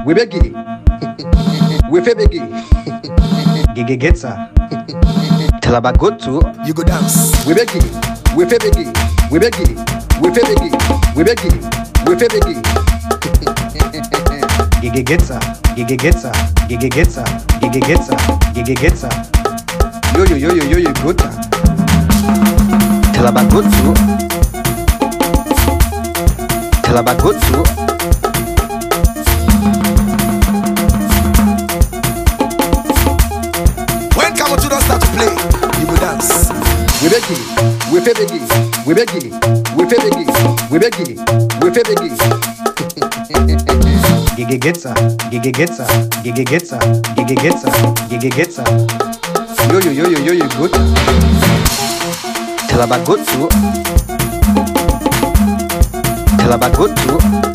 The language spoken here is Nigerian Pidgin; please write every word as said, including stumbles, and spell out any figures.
we begi, we fe begi, gege getsa, talabagotu, You go dance. we begi, we fe begi, we begi, we fe begi, we begi, we fe begi, gege getsa, gege getsa, gege getsa, gege getsa, gege getsa, yo yo yo yo yo yo gota, talabagotu, talabagotu. When Kamotu don't start to play, you go dance. We begi, we fe begi, we begi, we fe begi, we begi, we fe begi. Gege getsa, gege getsa, gege getsa, gege getsa, gege getsa. Yo yo yo yo yo yo gota. Talabagotu, talabagotu.